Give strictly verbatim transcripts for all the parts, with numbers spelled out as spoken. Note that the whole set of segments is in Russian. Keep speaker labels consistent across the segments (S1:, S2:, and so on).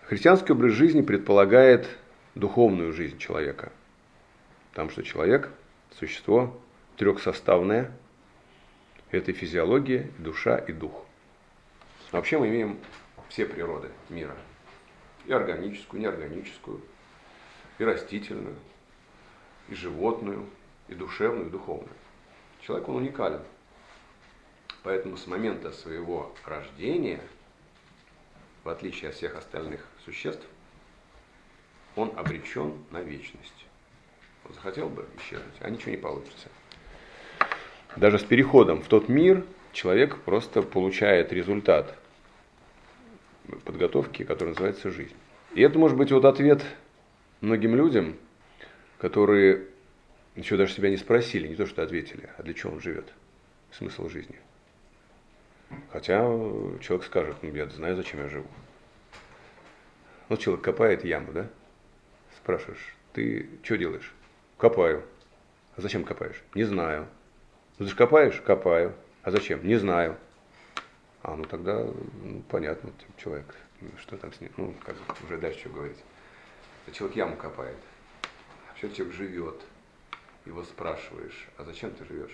S1: Христианский образ жизни предполагает духовную жизнь человека. Потому что человек – существо трехсоставное. Это и физиология, и душа, и дух. Вообще мы имеем все природы мира. И органическую, и неорганическую, и растительную, и животную, и душевную, и духовную. Человек, он уникален. Поэтому с момента своего рождения, в отличие от всех остальных существ, он обречен на вечность. Он захотел бы исчезнуть, а ничего не получится. Даже с переходом в тот мир человек просто получает результат подготовки, который называется жизнь. И это может быть вот ответ многим людям, которые еще даже себя не спросили, не то что ответили, а для чего он живет, смысл жизни. Хотя человек скажет, ну я знаю, зачем я живу. Вот человек копает яму, да? Спрашиваешь, ты что делаешь? Копаю. А зачем копаешь? Не знаю. Ну ты же копаешь? Копаю. А зачем? Не знаю. А, ну тогда ну, понятно, человек, что там с ним, ну как уже дальше что говорить. Человек яму копает, а все человек живет. Его спрашиваешь, а зачем ты живешь?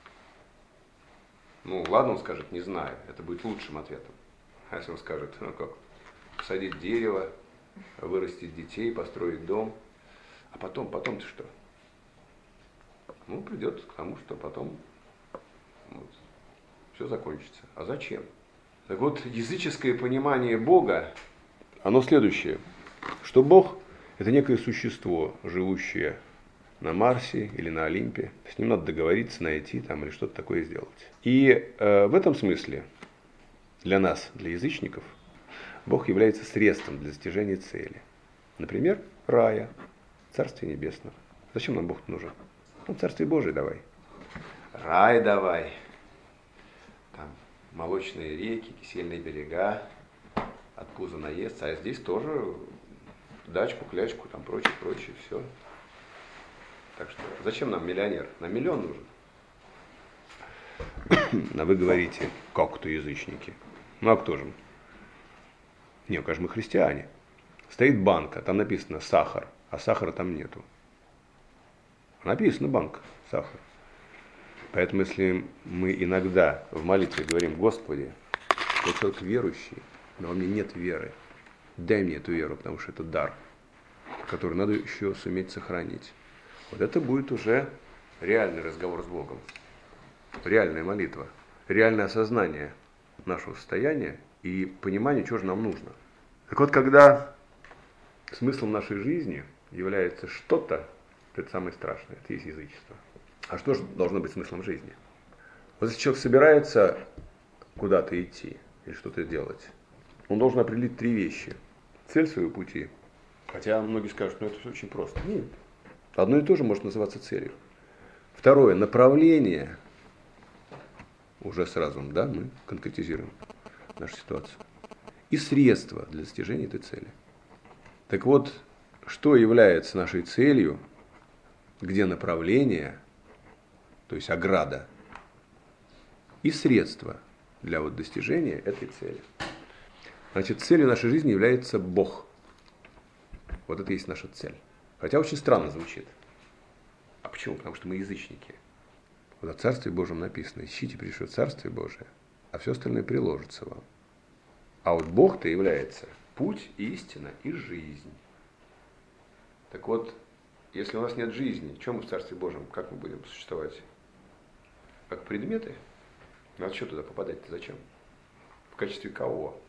S1: Ну ладно, он скажет, не знаю, это будет лучшим ответом. А если он скажет, ну как, посадить дерево, вырастить детей, построить дом, а потом, потом-то что? Ну, придет к тому, что потом вот, все закончится. А зачем? Так вот, языческое понимание Бога, оно следующее, что Бог – это некое существо, живущее на Марсе или на Олимпе. С ним надо договориться, найти там или что-то такое сделать. И э, в этом смысле для нас, для язычников, Бог является средством для достижения цели. Например, рая, Царствия Небесного. Зачем нам Бог нужен? Ну, Царствие Божие давай. Рай давай. Там молочные реки, кисельные берега, от пуза наесться. А здесь тоже дачку, клячку, там прочее, прочее, все. Так что зачем нам миллионер? Нам миллион нужен. А вы говорите, как кто язычники? Ну а кто же? Не, конечно, мы христиане. Стоит банка, там написано сахар, а сахара там нету. Написано банк, сахар. Поэтому если мы иногда в молитве говорим, Господи, я человек верующий, но у меня нет веры, дай мне эту веру, потому что это дар, который надо еще суметь сохранить. Вот это будет уже реальный разговор с Богом, реальная молитва, реальное осознание нашего состояния и понимание, что же нам нужно. Так вот, когда смыслом нашей жизни является что-то, это самое страшное, это есть язычество. А что же должно быть смыслом жизни? Вот если человек собирается куда-то идти или что-то делать, он должен определить три вещи. Цель своего пути. Хотя многие скажут, ну это все очень просто. Нет. Одно и то же может называться целью. Второе, направление. Уже сразу, да, мы конкретизируем нашу ситуацию. И средства для достижения этой цели. Так вот, что является нашей целью, где направление, то есть ограда, и средства для вот достижения этой цели. Значит, целью нашей жизни является Бог. Вот это и есть наша цель. Хотя очень странно звучит. А почему? Потому что мы язычники. Вот о Царстве Божьем написано, ищите прежде Царствие Божие, а все остальное приложится вам. А вот Бог-то является путь, истина и жизнь. Так вот, если у нас нет жизни, чем мы в Царстве Божьем, как мы будем существовать? Как предметы? Надо что туда попадать-то? Зачем? В качестве кого?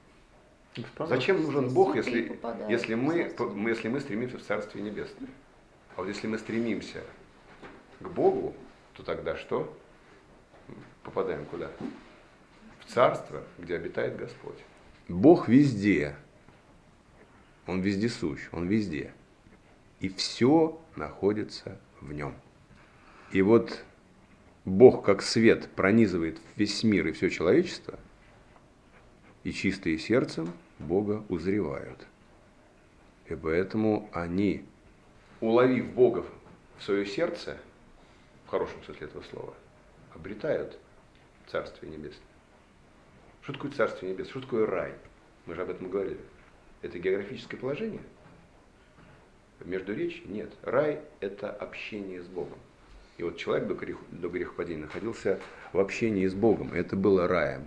S1: Зачем нужен Бог, если, если, мы, мы, если мы стремимся в Царствие Небесное? А вот если мы стремимся к Богу, то тогда что? Попадаем куда? В Царство, где обитает Господь. Бог везде. Он вездесущ, Он везде. И все находится в Нем. И вот Бог как свет пронизывает весь мир и все человечество, и чистые сердцем Бога узревают. И поэтому они, уловив Бога в свое сердце, в хорошем смысле этого слова, обретают Царствие Небесное. Что такое Царствие Небесное? Что такое рай? Мы же об этом говорили. это географическое положение? Междуречье? Нет. Рай – это общение с Богом. И вот человек до, грех, до грехопадения находился в общении с Богом. И это было раем.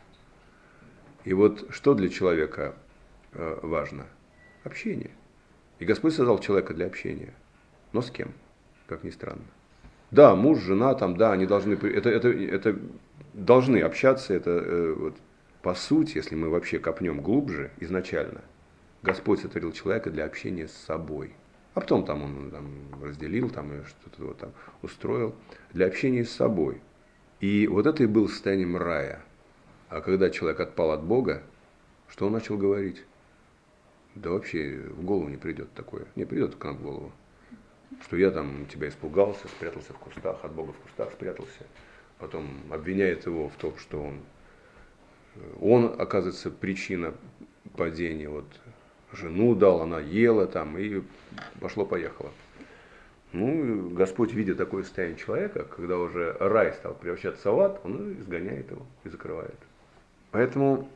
S1: И вот что для человека э, важно? Общение. И Господь создал человека для общения. Но с кем? Как ни странно. Да, муж, жена, там, да, они должны, это, это, это должны общаться, это э, вот, по сути, если мы вообще копнем глубже, изначально, Господь сотворил человека для общения с собой. А потом там он там, разделил там, и что-то вот там устроил для общения с собой. И вот это и было состоянием рая. А когда человек отпал от Бога, что он начал говорить? Да вообще в голову не придет такое. Не придет к нам в голову. Что я там тебя испугался, спрятался в кустах, от Бога в кустах спрятался. Потом обвиняет его в том, что он, он оказывается, причина падения. Вот жену дал, она ела там, и пошло-поехало. Ну, Господь, видя такое состояние человека, когда уже рай стал превращаться в ад, он изгоняет его и закрывает. Поэтому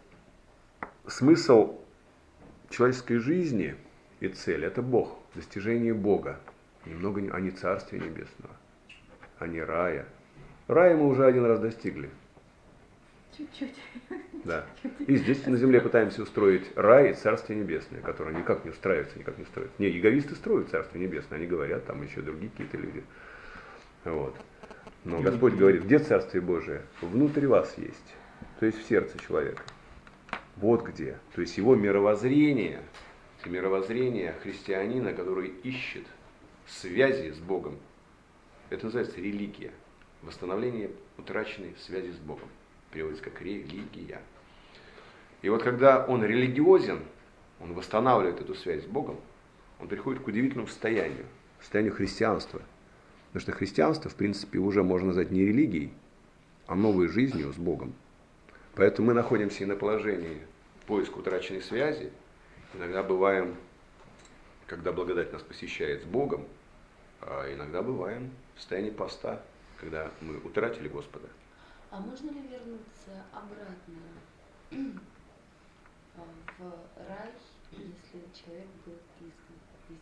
S1: смысл человеческой жизни и цель – это Бог, достижение Бога. Немного, а не Царствия Небесного, а не рая. Рая мы уже один раз достигли.
S2: Чуть-чуть.
S1: Да. И здесь на земле пытаемся устроить рай и Царствие Небесное, которое никак не устраивается, никак не строится. Не, эгоисты строят Царствие Небесное, они говорят, там еще другие какие-то люди. Вот. Но Господь говорит, где Царствие Божие? Внутри вас есть, то есть в сердце человека. Вот где. То есть его мировоззрение, мировоззрение христианина, который ищет связи с Богом, это называется религия. Восстановление утраченной связи с Богом. Переводится как религия. И вот когда он религиозен, он восстанавливает эту связь с Богом, он приходит к удивительному состоянию, состоянию христианства. Потому что христианство, в принципе, уже можно назвать не религией, а новой жизнью с Богом. Поэтому мы находимся и на положении поиска утраченной связи. Иногда бываем, когда благодать нас посещает с Богом, а иногда бываем в состоянии поста, когда мы утратили Господа.
S2: А можно ли вернуться обратно в рай, если человек был изгнан из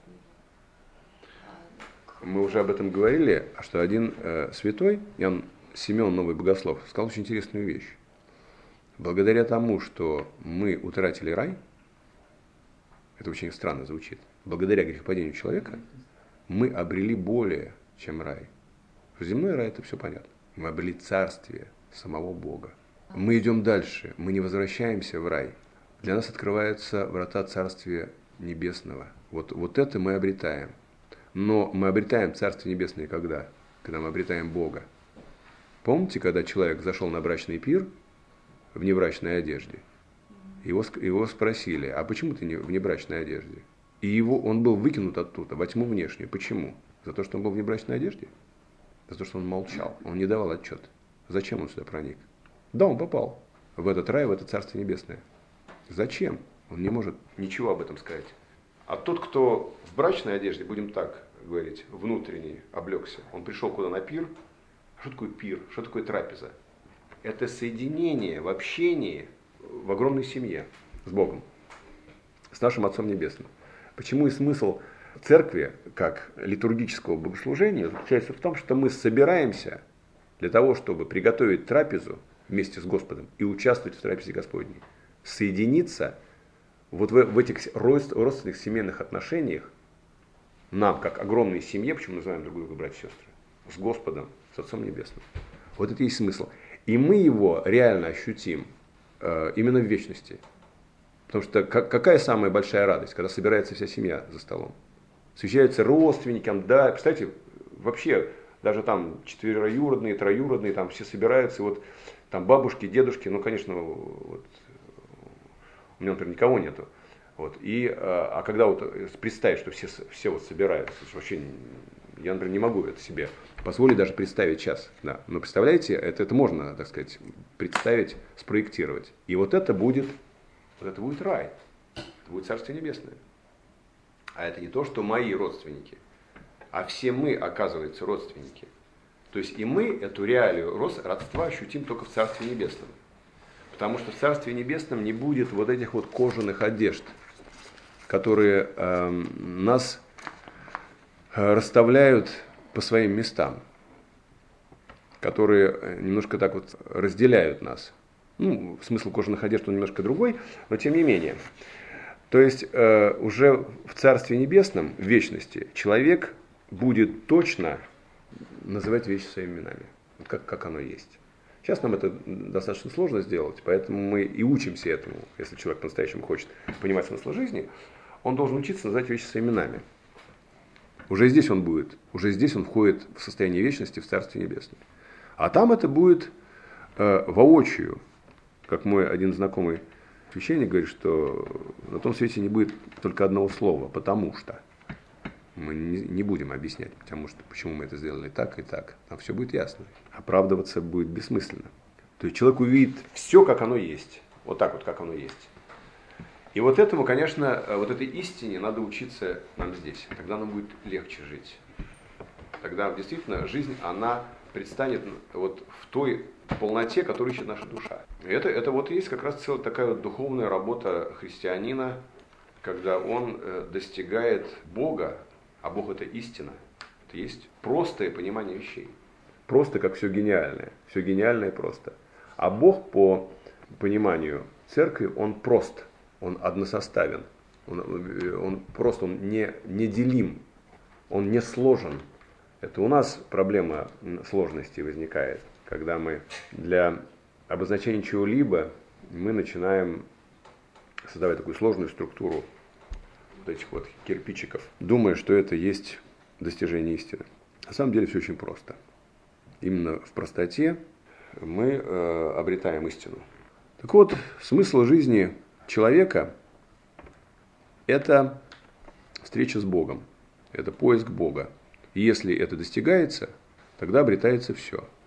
S2: него?
S1: Мы уже об этом говорили, что один э, святой, Иоанн Симеон, Новый Богослов, сказал очень интересную вещь. Благодаря тому, что мы утратили рай, это очень странно звучит, благодаря грехопадению человека, мы обрели более, чем рай. Земной рай – это все понятно. Мы обрели царствие самого Бога. Мы идем дальше, мы не возвращаемся в рай. Для нас открываются врата Царствия Небесного. Вот, вот это мы обретаем. Но мы обретаем Царствие Небесное когда? Когда мы обретаем Бога. Помните, когда человек зашел на брачный пир в небрачной одежде? Его, его спросили, а почему ты не в небрачной одежде? И его, он был выкинут оттуда, во тьму внешнюю. Почему? За то, что он был в небрачной одежде? За то, что он молчал, он не давал отчет. Зачем он сюда проник? Да, он попал в этот рай, в это Царствие Небесное. Зачем? Он не может ничего об этом сказать. А тот, кто в брачной одежде, будем так говорить, внутренний облегся, он пришел куда на пир. Что такое пир? Что такое трапеза? Это соединение в общении в огромной семье с Богом, с нашим Отцом Небесным. Почему и смысл церкви, как литургического богослужения, заключается в том, что мы собираемся для того, чтобы приготовить трапезу вместе с Господом и участвовать в трапезе Господней. Соединиться вот в, в этих родственных семейных отношениях, нам, как огромной семье, почему называем друг друга братья и сестры, с Господом, с Отцом Небесным. Вот это и есть смысл. И мы его реально ощутим э, именно в вечности. Потому что как, какая самая большая радость, когда собирается вся семья за столом? Встречаются родственникам, да, представляете, вообще даже там четвероюродные, троюродные, там все собираются, вот там бабушки, дедушки, ну, конечно, вот, у меня, например, никого нету. Вот, и, а когда вот представить, что все, все вот собираются, вообще, я, например, не могу это себе позволить даже представить сейчас. Да. Но представляете, это, это можно, так сказать, представить, спроектировать. И вот это будет, вот это будет рай, это будет Царствие Небесное. А это не то, что мои родственники, а все мы, оказывается, родственники. То есть и мы эту реалию родства ощутим только в Царстве Небесном. Потому что в Царстве Небесном не будет вот этих вот кожаных одежд. которые э, нас расставляют по своим местам, которые немножко так вот разделяют нас. Ну, смысл кожаных одежд он немножко другой, но тем не менее. То есть э, уже в Царстве Небесном, в вечности, человек будет точно называть вещи своими именами, вот как, как оно есть. Сейчас нам это достаточно сложно сделать, поэтому мы и учимся этому. Если человек по-настоящему хочет понимать смысл жизни, он должен учиться называть вещи своими именами. Уже здесь он будет, уже здесь он входит в состояние вечности в Царстве Небесном. А там это будет э, воочию, как мой один знакомый священник говорит, что на том свете не будет только одного слова, потому что. Мы не, не будем объяснять, потому что, почему мы это сделали так и так. Там все будет ясно. Оправдываться будет бессмысленно. То есть человек увидит все, как оно есть. Вот так вот, как оно есть. И вот этому, конечно, вот этой истине надо учиться нам здесь. Тогда нам будет легче жить. Тогда действительно жизнь, она предстанет вот в той полноте, которую ищет наша душа. И это, это вот есть как раз целая такая вот духовная работа христианина, когда он достигает Бога, а Бог это истина. Это есть простое понимание вещей. Просто как все гениальное. Все гениальное просто. А Бог по пониманию церкви, он прост. Он односоставен, он, он просто он не, неделим, он не сложен. Это у нас проблема сложности возникает, когда мы для обозначения чего-либо мы начинаем создавать такую сложную структуру вот этих вот кирпичиков, думая, что это есть достижение истины. На самом деле все очень просто. Именно в простоте мы э, обретаем истину. Так вот, смысл жизни человека – это встреча с Богом, это поиск Бога. И если это достигается, тогда обретается все.